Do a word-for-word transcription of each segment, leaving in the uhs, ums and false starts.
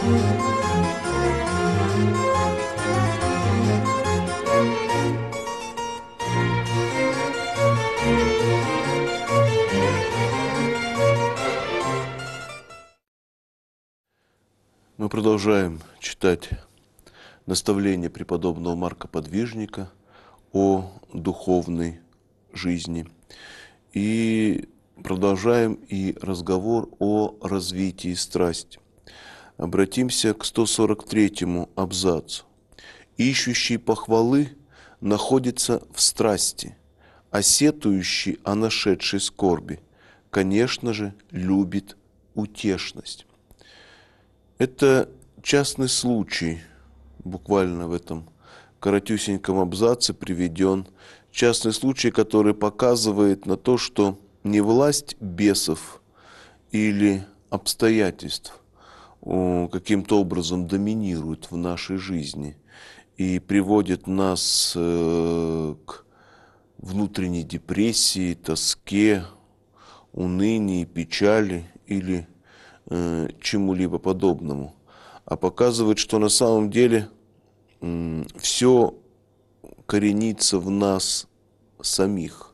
Мы продолжаем читать наставления преподобного Марка Подвижника о духовной жизни. И продолжаем и разговор о развитии страсти. Обратимся к сто сорок третьему абзацу. «Ищущий похвалы находится в страсти, а сетующий о нашедшей скорби, конечно же, любит утешность». Это частный случай, буквально в этом коротюсеньком абзаце приведен частный случай, который показывает на то, что не власть бесов или обстоятельств каким-то образом доминирует в нашей жизни и приводит нас к внутренней депрессии, тоске, унынии, печали или чему-либо подобному, а показывает, что на самом деле все коренится в нас самих.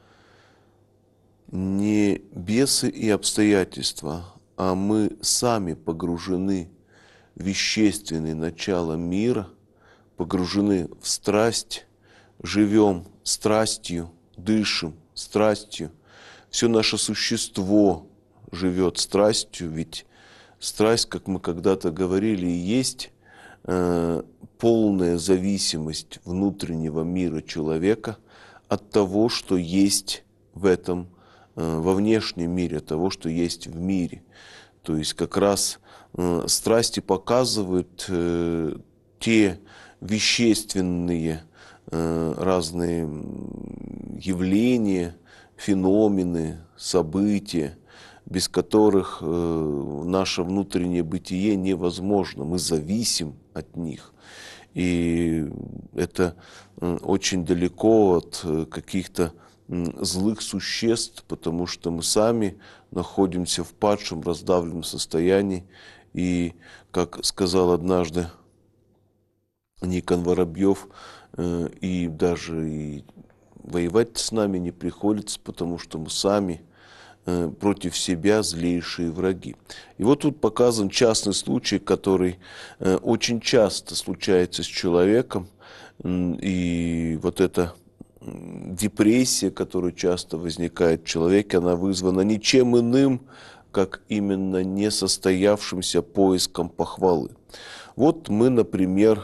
Не бесы и обстоятельства, а мы сами погружены в вещественные начала мира, погружены в страсть, живем страстью, дышим страстью, все наше существо живет страстью, ведь страсть, как мы когда-то говорили, и есть э, полная зависимость внутреннего мира человека от того, что есть в этом, э, во внешнем мире, от того, что есть в мире. То есть как раз э, страсти показывают э, те вещественные э, разные явления, феномены, события, без которых э, наше внутреннее бытие невозможно. Мы зависим от них. И это э, очень далеко от э, каких-то э, злых существ, потому что мы сами находимся в падшем, раздавленном состоянии. И, как сказал однажды Никон Воробьев, э, и даже и воевать с нами не приходится, потому что мы сами против себя злейшие враги. И вот тут показан частный случай, который очень часто случается с человеком. И вот эта депрессия, которая часто возникает в человеке, она вызвана ничем иным, как именно несостоявшимся поиском похвалы. Вот мы, например,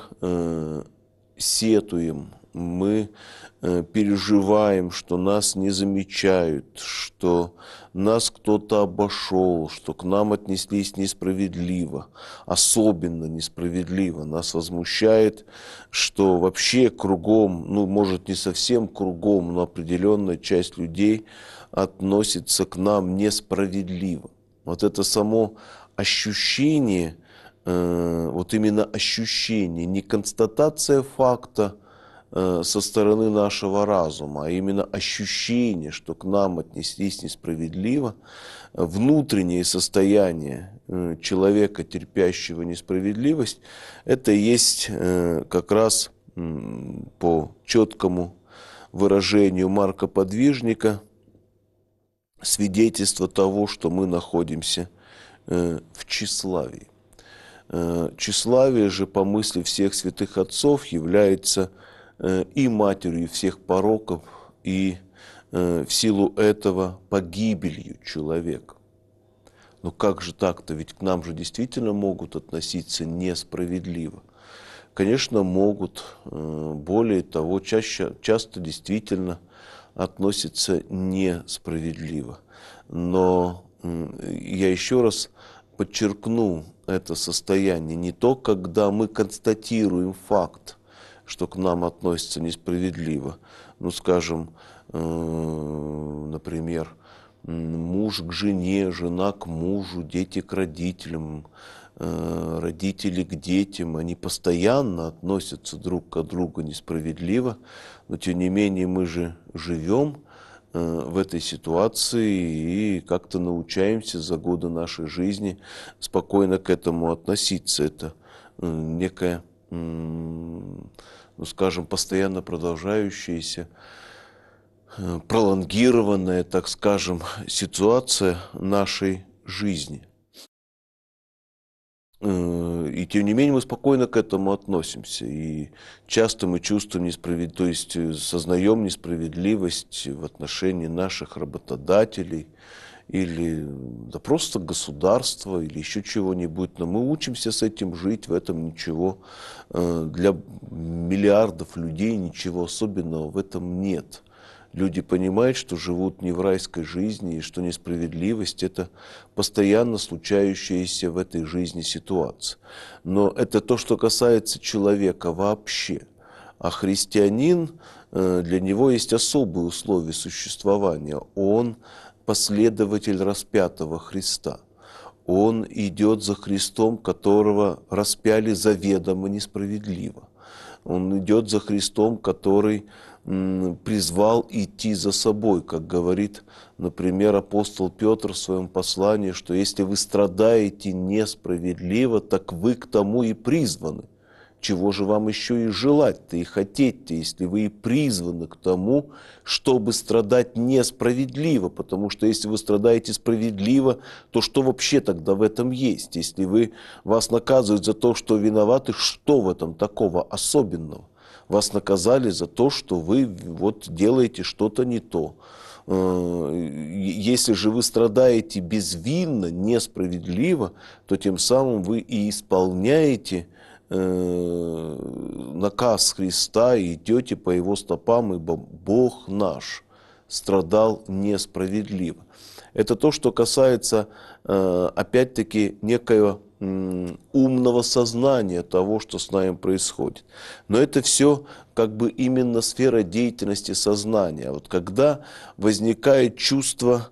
сетуем, мы переживаем, что нас не замечают, что нас кто-то обошел, что к нам отнеслись несправедливо, особенно несправедливо. Нас возмущает, что вообще кругом, ну, может, не совсем кругом, но определенная часть людей относится к нам несправедливо. Вот это само ощущение, вот именно ощущение, не констатация факта со стороны нашего разума, а именно ощущение, что к нам отнеслись несправедливо, внутреннее состояние человека, терпящего несправедливость, это и есть как раз по четкому выражению Марка Подвижника свидетельство того, что мы находимся в тщеславии. Тщеславие же, по мысли всех святых отцов, является и матерью всех пороков, и в силу этого погибелью человека. Но как же так-то? Ведь к нам же действительно могут относиться несправедливо. Конечно, могут. Более того, чаще, часто действительно относятся несправедливо. Но я еще раз подчеркну это состояние. Не то, когда мы констатируем факт, что к нам относятся несправедливо. Ну, скажем, например, муж к жене, жена к мужу, дети к родителям, родители к детям. Они постоянно относятся друг к другу несправедливо, но тем не менее мы же живем в этой ситуации и как-то научаемся за годы нашей жизни спокойно к этому относиться. Это некая, ну, скажем, постоянно продолжающаяся, пролонгированная, так скажем, ситуация нашей жизни. И тем не менее мы спокойно к этому относимся. И часто мы чувствуем несправедливость, то есть сознаем несправедливость в отношении наших работодателей или да просто государства или еще чего-нибудь. Но мы учимся с этим жить, в этом ничего, для миллиардов людей ничего особенного в этом нет. Люди понимают, что живут не в райской жизни, и что несправедливость – это постоянно случающаяся в этой жизни ситуация. Но это то, что касается человека вообще. А христианин, для него есть особые условия существования. Он последователь распятого Христа. Он идет за Христом, которого распяли заведомо несправедливо. Он идет за Христом, который призвал идти за собой, как говорит, например, апостол Петр в своем послании, что если вы страдаете несправедливо, так вы к тому и призваны. Чего же вам еще и желать-то и хотеть-то, если вы и призваны к тому, чтобы страдать несправедливо? Потому что если вы страдаете справедливо, то что вообще тогда в этом есть? Если вы, вас наказывают за то, что виноваты, что в этом такого особенного? Вас наказали за то, что вы вот делаете что-то не то. Если же вы страдаете безвинно, несправедливо, то тем самым вы и исполняете наказ Христа и идете по Его стопам, ибо Бог наш страдал несправедливо. Это то, что касается, опять-таки, некоего умного сознания того, что с нами происходит. Но это все как бы именно сфера деятельности сознания. Вот когда возникает чувство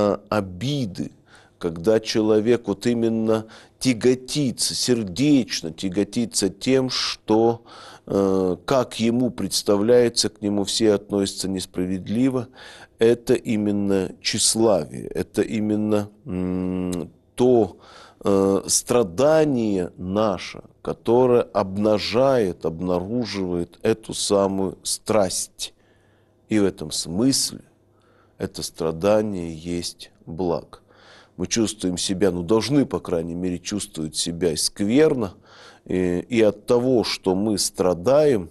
обиды, когда человек вот именно тяготится, сердечно тяготится тем, что э, как ему представляется, к нему все относятся несправедливо, это именно тщеславие, это именно м, то э, страдание наше, которое обнажает, обнаруживает эту самую страсть. И в этом смысле это страдание есть благо. Мы чувствуем себя, ну должны, по крайней мере, чувствовать себя скверно, и, и от того, что мы страдаем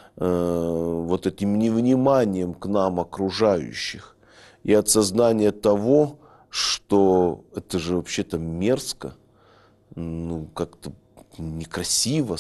э, вот этим невниманием к нам окружающих, и от сознания того, что это же вообще-то мерзко, ну как-то некрасиво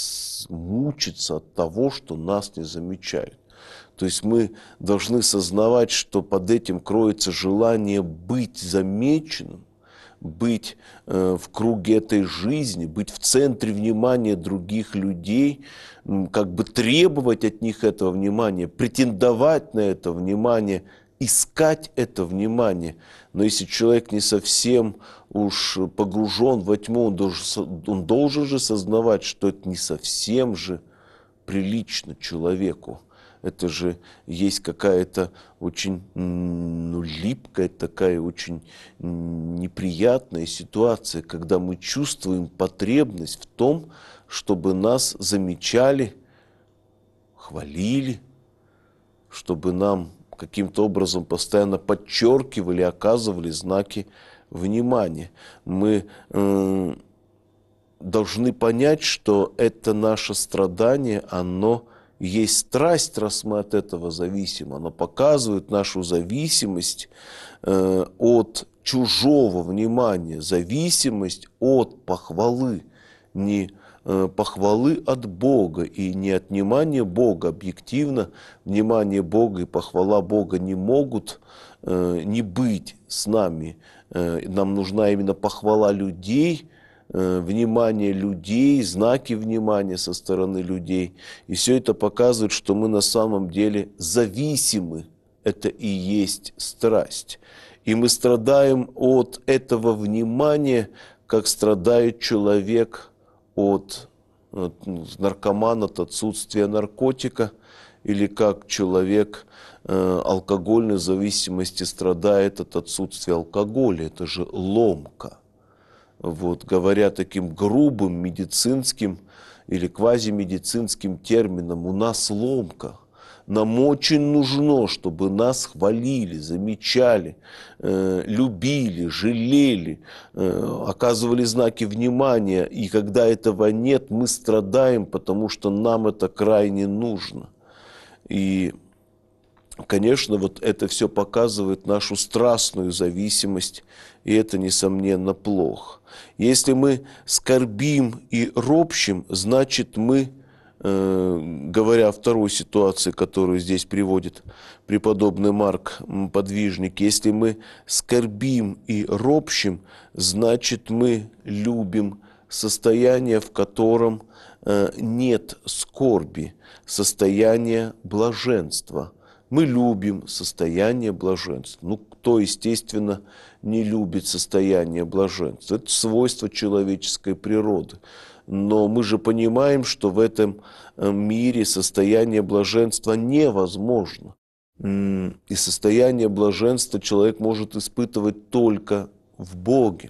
мучиться от того, что нас не замечают. То есть мы должны сознавать, что под этим кроется желание быть замеченным, быть э, в круге этой жизни, быть в центре внимания других людей, как бы требовать от них этого внимания, претендовать на это внимание, искать это внимание. Но если человек не совсем уж погружен во тьму, он должен, он должен же сознавать, что это не совсем же прилично человеку. Это же есть какая-то очень ну, липкая, такая очень неприятная ситуация, когда мы чувствуем потребность в том, чтобы нас замечали, хвалили, чтобы нам каким-то образом постоянно подчеркивали, оказывали знаки внимания. Мы э, должны понять, что это наше страдание, оно есть страсть, раз мы от этого зависим. Оно показывает нашу зависимость э, от чужого внимания, зависимость от похвалы, не э, похвалы от Бога и не от внимания Бога. Объективно внимание Бога и похвала Бога не могут э, не быть с нами. Э, нам нужна именно похвала людей, внимание людей, знаки внимания со стороны людей. И все это показывает, что мы на самом деле зависимы. Это и есть страсть. И мы страдаем от этого внимания, как страдает человек от, от наркоман, от отсутствия наркотика. или как человек э, алкогольной зависимости страдает от отсутствия алкоголя. Это же ломка. Вот, говоря таким грубым медицинским или квазимедицинским термином, у нас ломка. Нам очень нужно, чтобы нас хвалили, замечали, э, любили, жалели, э, оказывали знаки внимания. И когда этого нет, мы страдаем, потому что нам это крайне нужно. И, конечно, вот это все показывает нашу страстную зависимость, и это, несомненно, плохо. Если мы скорбим и ропщим, значит, мы, говоря о второй ситуации, которую здесь приводит преподобный Марк Подвижник, если мы скорбим и ропщим, значит, мы любим состояние, в котором нет скорби, состояние блаженства. Мы любим состояние блаженства. Ну, кто, естественно, не любит состояние блаженства? Это свойство человеческой природы. Но мы же понимаем, что в этом мире состояние блаженства невозможно. И состояние блаженства человек может испытывать только в Боге.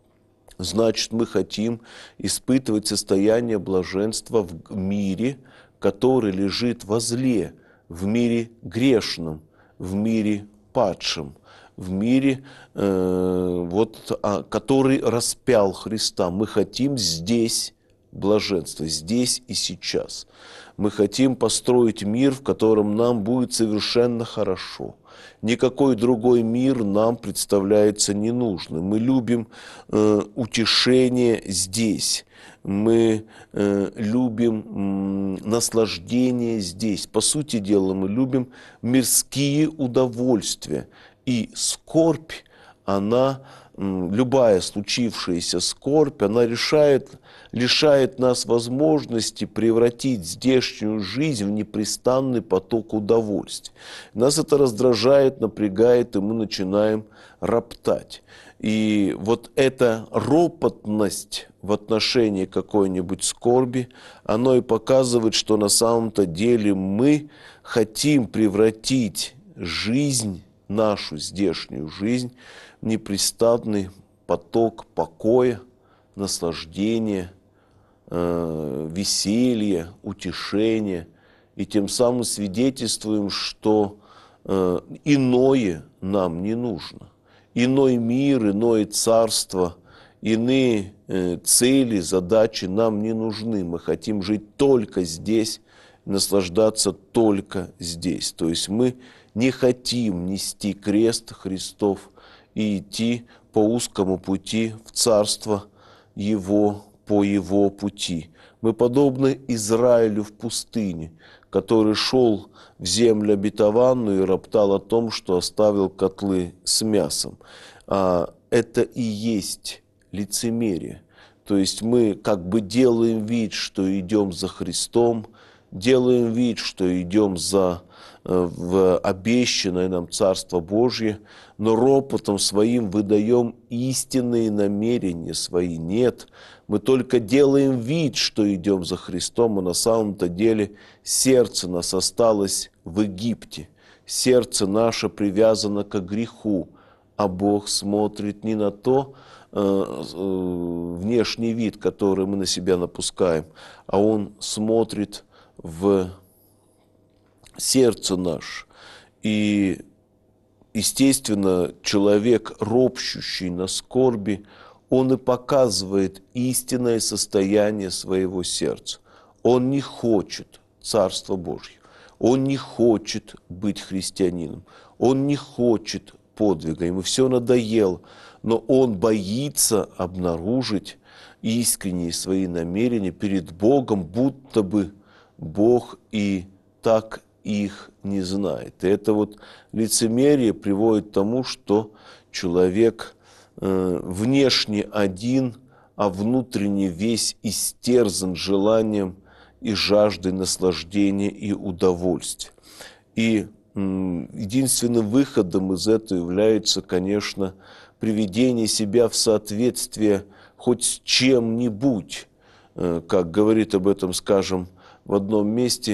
Значит, мы хотим испытывать состояние блаженства в мире, который лежит возле, в мире грешном, в мире падшем, в мире, э, вот, а, который распял Христа. Мы хотим здесь блаженства, здесь и сейчас. Мы хотим построить мир, в котором нам будет совершенно хорошо. Никакой другой мир нам представляется ненужным. Мы любим э, утешение здесь. Мы э, любим м, наслаждение здесь. По сути дела, мы любим мирские удовольствия. И скорбь, она, м, любая случившаяся скорбь, она решает, лишает нас возможности превратить здешнюю жизнь в непрестанный поток удовольствий. Нас это раздражает, напрягает, и мы начинаем роптать. И вот эта ропотность в отношении какой-нибудь скорби, оно и показывает, что на самом-то деле мы хотим превратить жизнь, нашу здешнюю жизнь, в непрестанный поток покоя, наслаждения, э, веселья, утешения. И тем самым свидетельствуем, что э, иное нам не нужно. Иной мир, иное царство, иные э, цели, задачи нам не нужны. Мы хотим жить только здесь, наслаждаться только здесь. То есть мы не хотим нести крест Христов и идти по узкому пути в царство Его, по Его пути. Мы подобны Израилю в пустыне, который шел в землю обетованную и роптал о том, что оставил котлы с мясом. А это и есть лицемерие. То есть мы как бы делаем вид, что идем за Христом, делаем вид, что идем за в обещанное нам Царство Божье, но ропотом своим выдаем истинные намерения свои. Нет, мы только делаем вид, что идем за Христом, а на самом-то деле сердце нас осталось в Египте. Сердце наше привязано к греху, а Бог смотрит не на то, э, э, внешний вид, который мы на себя напускаем, а Он смотрит в сердце наше. И, естественно, человек, ропщущий на скорби, он и показывает истинное состояние своего сердца. Он не хочет Царства Божьего, он не хочет быть христианином, он не хочет подвига, ему все надоело, но он боится обнаружить искренние свои намерения перед Богом, будто бы Бог и так их не знает. И это вот лицемерие приводит к тому, что человек э, внешне один, а внутренне весь истерзан желанием и жаждой наслаждения и удовольствия. И э, единственным выходом из этого является, конечно, приведение себя в соответствие хоть с чем-нибудь. Э, как говорит об этом, скажем, в одном месте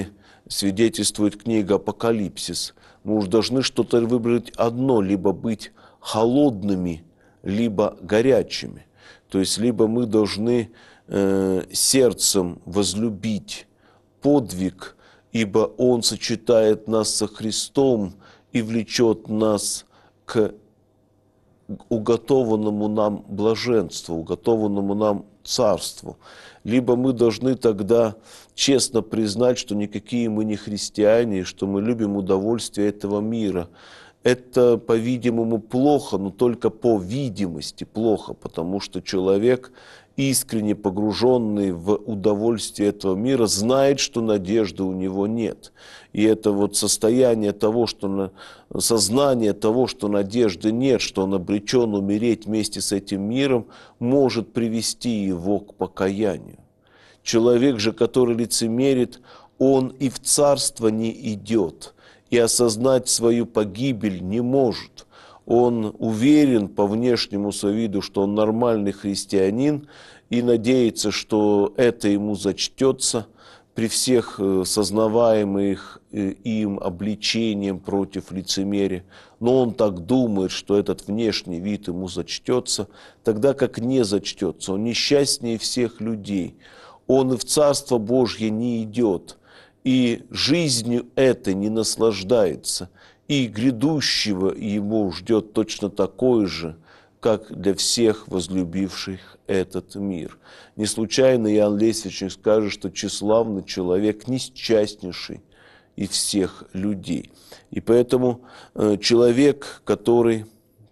свидетельствует книга «Апокалипсис». Мы уж должны что-то выбрать одно, либо быть холодными, либо горячими. То есть либо мы должны э, сердцем возлюбить подвиг, ибо он сочетает нас со Христом и влечет нас к уготованному нам блаженству, уготованному нам царству. Либо мы должны тогда честно признать, что никакие мы не христиане, что мы любим удовольствие этого мира. Это, по-видимому, плохо, но только по видимости плохо, потому что человек, искренне погруженный в удовольствие этого мира, знает, что надежды у него нет. И это вот состояние того, что на, сознание того, что надежды нет, что он обречен умереть вместе с этим миром, может привести его к покаянию. Человек же, который лицемерит, он и в царство не идет, и осознать свою погибель не может. Он уверен по внешнему виду, что он нормальный христианин, и надеется, что это ему зачтется при всех сознаваемых им обличением против лицемерия. Но он так думает, что этот внешний вид ему зачтется, тогда как не зачтется. Он несчастнее всех людей. Он и в Царство Божье не идет, и жизнью этой не наслаждается, и грядущего его ждет точно такое же, как для всех возлюбивших этот мир. Не случайно Иоанн Лествичник скажет, что тщеславный человек несчастнейший из всех людей. И поэтому э, человек, который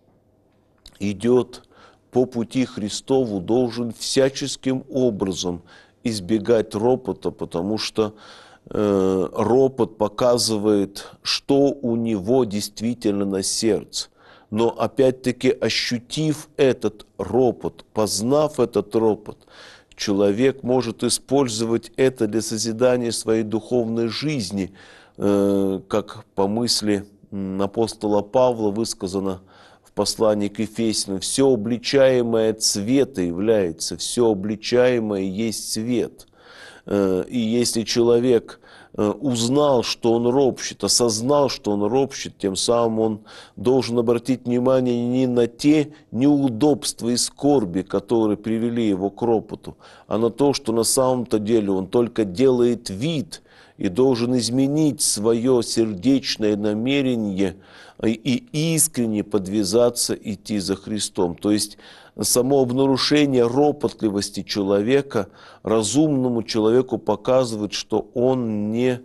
идет по пути Христову, должен всяческим образом избегать ропота, потому что э, ропот показывает, что у него действительно на сердце. Но опять-таки, ощутив этот ропот, познав этот ропот, человек может использовать это для созидания своей духовной жизни, э, как по мысли апостола Павла высказано в послании к Ефесянам: «Все обличаемое цвета является, все обличаемое есть свет». Э, и если человек узнал, что он ропщет, осознал, что он ропщет, тем самым он должен обратить внимание не на те неудобства и скорби, которые привели его к ропоту, а на то, что на самом-то деле он только делает вид и должен изменить свое сердечное намерение и искренне подвязаться идти за Христом. То есть само обнаружение ропотливости человека разумному человеку показывает, что он не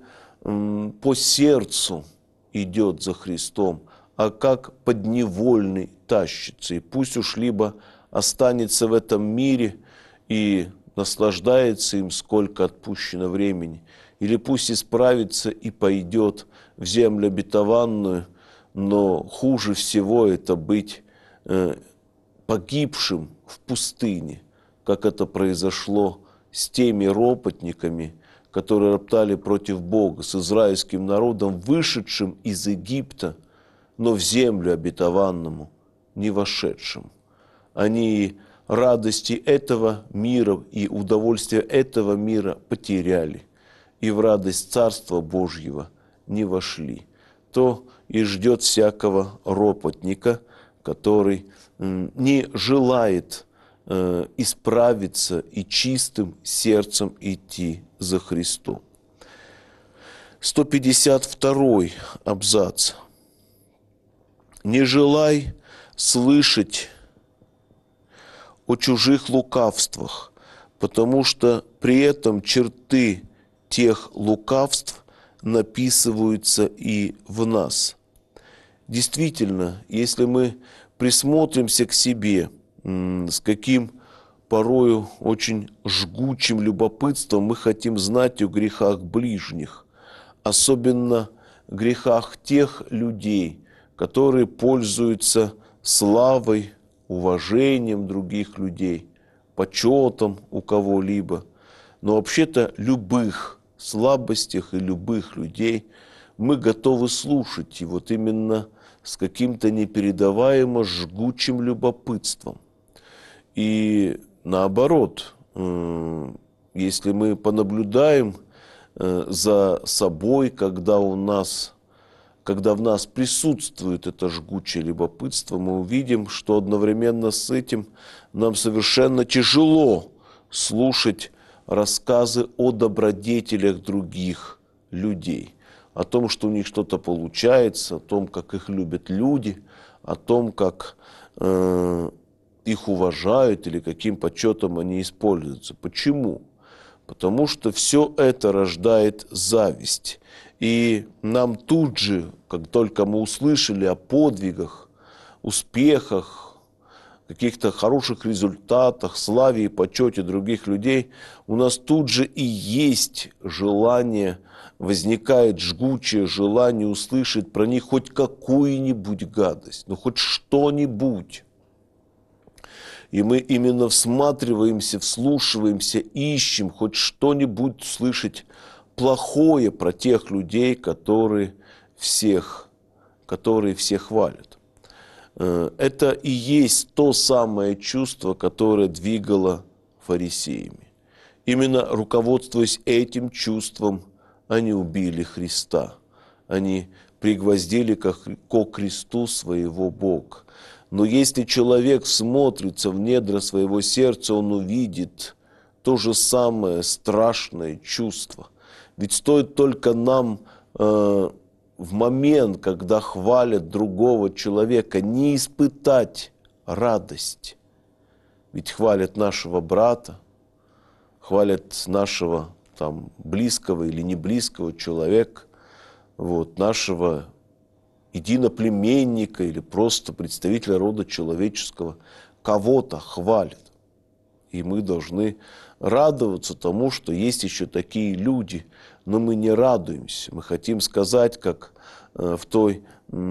по сердцу идет за Христом, а как подневольный тащится. И пусть уж либо останется в этом мире и наслаждается им, сколько отпущено времени, или пусть исправится и пойдет в землю обетованную, но хуже всего это быть э, погибшим в пустыне, как это произошло с теми ропотниками, которые роптали против Бога, с израильским народом, вышедшим из Египта, но в землю обетованному не вошедшим. Они радости этого мира и удовольствия этого мира потеряли, и в радость Царства Божьего не вошли. То и ждет всякого ропотника, который не желает э, исправиться и чистым сердцем идти за Христом. сто пятьдесят второй абзац. «Не желай слышать о чужих лукавствах, потому что при этом черты тех лукавств написываются и в нас». Действительно, если мы присмотримся к себе, с каким порою очень жгучим любопытством мы хотим знать о грехах ближних, особенно грехах тех людей, которые пользуются славой, уважением других людей, почетом у кого-либо, но вообще-то любых слабостях и любых людей мы готовы слушать, и вот именно с каким-то непередаваемо жгучим любопытством. И наоборот, если мы понаблюдаем э, за собой, когда у нас, когда в нас присутствует это жгучее любопытство, мы увидим, что одновременно с этим нам совершенно тяжело слушать рассказы о добродетелях других людей, о том, что у них что-то получается, о том, как их любят люди, о том, как э, их уважают или каким почетом они используются. Почему? Потому что все это рождает зависть. И нам тут же, как только мы услышали о подвигах, успехах, каких-то хороших результатах, славе и почете других людей, у нас тут же и есть желание, возникает жгучее желание услышать про них хоть какую-нибудь гадость, ну хоть что-нибудь. И мы именно всматриваемся, вслушиваемся, ищем хоть что-нибудь слышать плохое про тех людей, которые всех, которые всех хвалят. Это и есть то самое чувство, которое двигало фарисеями. Именно руководствуясь этим чувством, они убили Христа. Они пригвоздили ко кресту своего Бога. Но если человек смотрится в недра своего сердца, он увидит то же самое страшное чувство. Ведь стоит только нам э, в момент, когда хвалят другого человека, не испытать радость. Ведь хвалят нашего брата, хвалят нашего там, близкого или неблизкого человека, вот, нашего единоплеменника или просто представителя рода человеческого. Кого-то хвалят. И мы должны радоваться тому, что есть еще такие люди, но мы не радуемся. Мы хотим сказать, как э, в той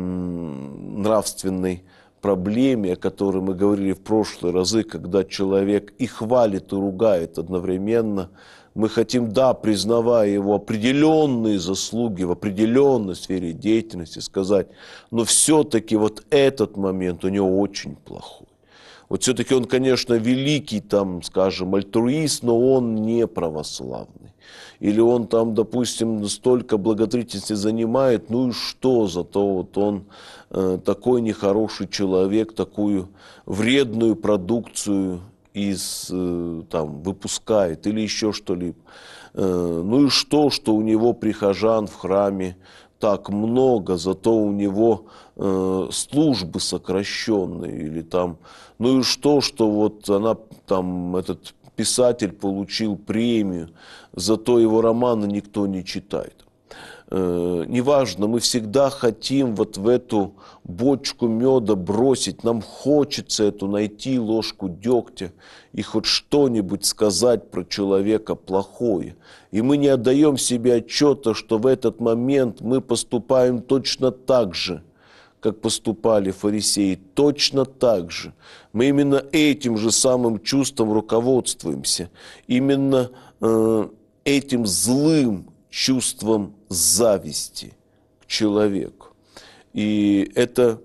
м, нравственной проблеме, о которой мы говорили в прошлые разы, когда человек и хвалит, и ругает одновременно. Мы хотим, да, признавая его определенные заслуги в определенной сфере деятельности, сказать, но все-таки вот этот момент у него очень плохой. Вот все-таки он, конечно, великий, там, скажем, альтруист, но он не православный. Или он там, допустим, столько благотворительности занимает, ну и что, зато вот он э, такой нехороший человек, такую вредную продукцию из, э, там, выпускает или еще что-либо. Э, ну и что, что у него прихожан в храме так много, зато у него э, службы сокращенные, или там, ну и что, что вот она, там, этот писатель получил премию, зато его романы никто не читает. Э, неважно, мы всегда хотим вот в эту бочку меда бросить, нам хочется эту найти ложку дегтя и хоть что-нибудь сказать про человека плохое. И мы не отдаем себе отчета, что в этот момент мы поступаем точно так же, как поступали фарисеи, точно так же. Мы именно этим же самым чувством руководствуемся, именно э, этим злым чувством зависти к человеку. И это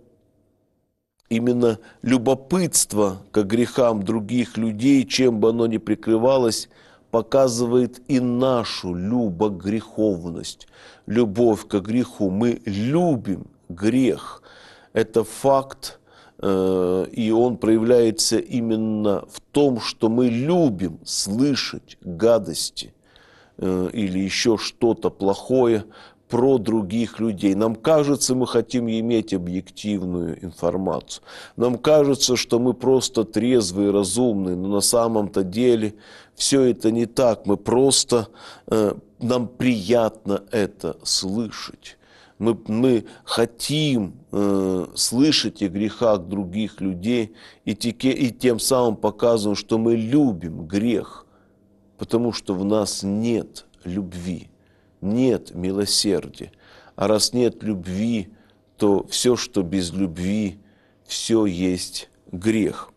именно любопытство к грехам других людей, чем бы оно ни прикрывалось, показывает и нашу любогреховность, любовь к греху. Мы любим грех. Это факт, э, и он проявляется именно в том, что мы любим слышать гадости э, или еще что-то плохое про других людей. Нам кажется, мы хотим иметь объективную информацию. Нам кажется, что мы просто трезвые, разумные, но на самом-то деле все это не так. Мы просто, э, нам приятно это слышать. Мы, мы хотим э, слышать о грехах других людей и, теке, и тем самым показываем, что мы любим грех, потому что в нас нет любви. Нет милосердия. А раз нет любви, то все, что без любви, все есть грех.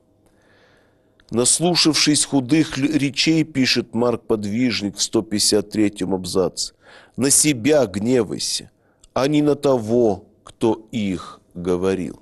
Наслушавшись худых речей, пишет Марк Подвижник в сто пятьдесят третьем абзаце, на себя гневайся, а не на того, кто их говорил.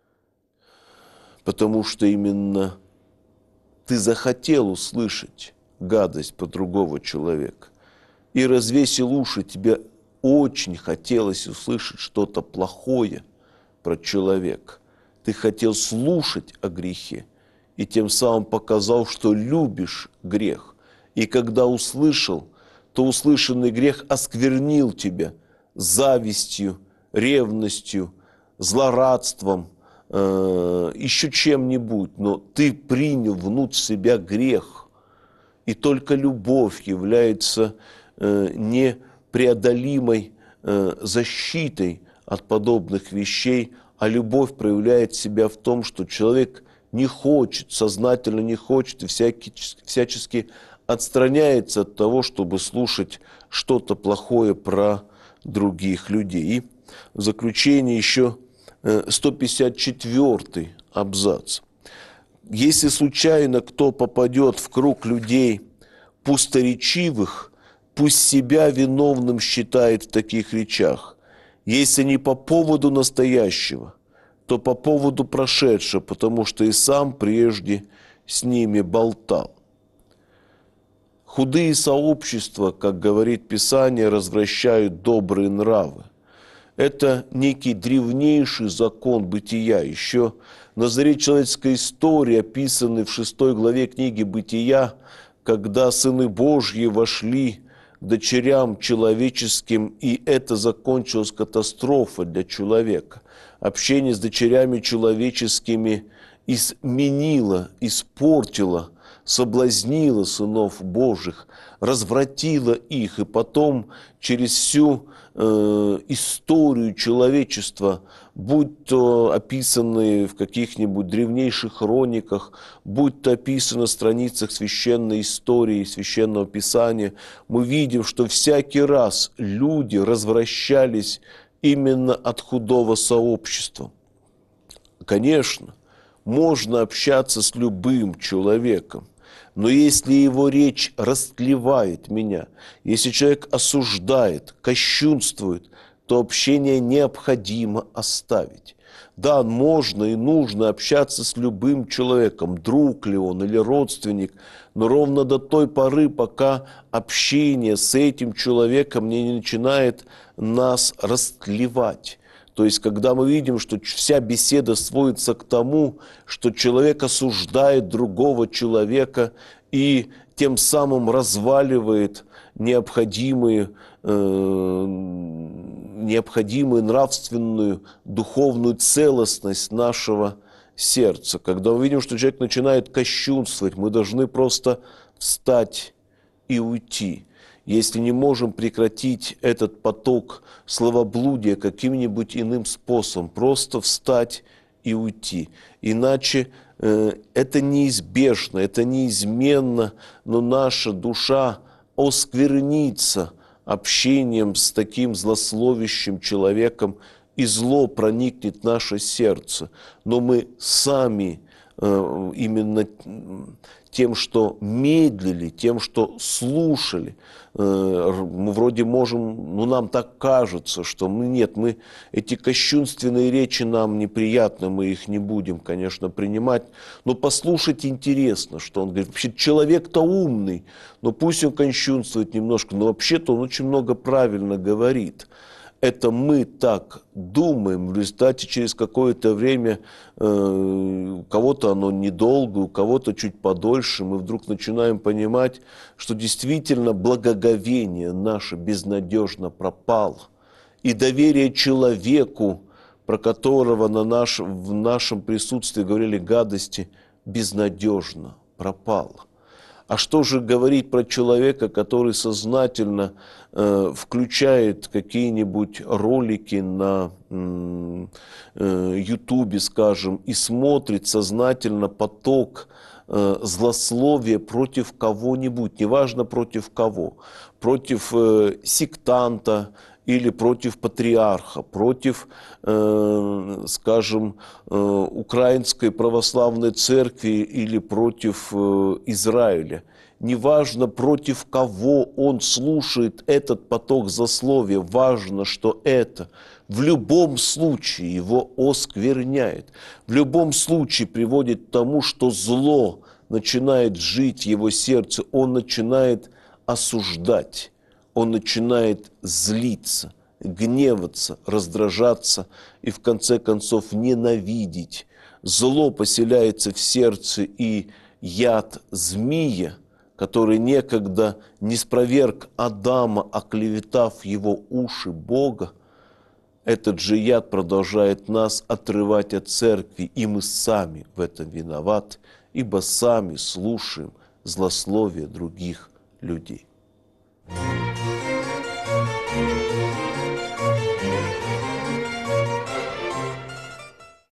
Потому что именно ты захотел услышать гадость про другого человека, и развесил уши, тебе очень хотелось услышать что-то плохое про человека. Ты хотел слушать о грехе, и тем самым показал, что любишь грех. И когда услышал, то услышанный грех осквернил тебя завистью, ревностью, злорадством, э, еще чем-нибудь, но ты принял внутрь себя грех. И только любовь является э, непреодолимой э, защитой от подобных вещей, а любовь проявляет себя в том, что человек не хочет, сознательно не хочет и всячески, всячески отстраняется от того, чтобы слушать что-то плохое про других людей. И в заключение еще сто пятьдесят четвёртый абзац. Если случайно кто попадет в круг людей пусторечивых, пусть себя виновным считает в таких речах. Если не по поводу настоящего, то по поводу прошедшего, потому что и сам прежде с ними болтал. Худые сообщества, как говорит Писание, развращают добрые нравы. Это некий древнейший закон бытия. Еще на заре человеческой истории, описанный в шестой главе книги «Бытия», когда сыны Божьи вошли к дочерям человеческим, и это закончилась катастрофой для человека. Общение с дочерями человеческими изменило, испортило, соблазнила сынов Божьих, развратила их, и потом через всю э, историю человечества, будь то описанные в каких-нибудь древнейших хрониках, будь то описано на страницах священной истории, священного писания, мы видим, что всякий раз люди развращались именно от худого сообщества. Конечно, можно общаться с любым человеком, но если его речь растлевает меня, если человек осуждает, кощунствует, то общение необходимо оставить. Да, можно и нужно общаться с любым человеком, друг ли он или родственник, но ровно до той поры, пока общение с этим человеком не начинает нас растлевать. То есть, когда мы видим, что вся беседа сводится к тому, что человек осуждает другого человека и тем самым разваливает необходимые, э, необходимую нравственную, духовную целостность нашего сердца. Когда мы видим, что человек начинает кощунствовать, мы должны просто встать и уйти. Если не можем прекратить этот поток словоблудия каким-нибудь иным способом, просто встать и уйти. Иначе э, это неизбежно, это неизменно, но наша душа осквернится общением с таким злословящим человеком, и зло проникнет в наше сердце. Но мы сами э, именно тем, что медлили, тем, что слушали, мы вроде можем, ну нам так кажется, что мы нет, мы эти кощунственные речи нам неприятны, мы их не будем, конечно, принимать, но послушать интересно, что он говорит. Вообще человек-то умный, но пусть он кощунствует немножко, но вообще-то он очень много правильно говорит. Это мы так думаем, в результате через какое-то время э, у кого-то оно недолго, у кого-то чуть подольше, мы вдруг начинаем понимать, что действительно благоговение наше безнадежно пропало. И доверие человеку, про которого на наш, в нашем присутствии говорили гадости, безнадежно пропало. А что же говорить про человека, который сознательно э, включает какие-нибудь ролики на Ютубе, э, скажем, и смотрит сознательно поток э, злословия против кого-нибудь, неважно против кого, против э, сектанта, или против патриарха, против, э, скажем, э, Украинской православной церкви или против э, Израиля. Неважно, против кого он слушает этот поток злословия, важно, что это в любом случае его оскверняет, в любом случае приводит к тому, что зло начинает жить в его сердце, он начинает осуждать, он начинает злиться, гневаться, раздражаться и в конце концов ненавидеть. Зло поселяется в сердце, и яд змея, который некогда ниспроверг Адама, оклеветав его уши Бога, этот же яд продолжает нас отрывать от церкви, и мы сами в этом виноваты, ибо сами слушаем злословие других людей.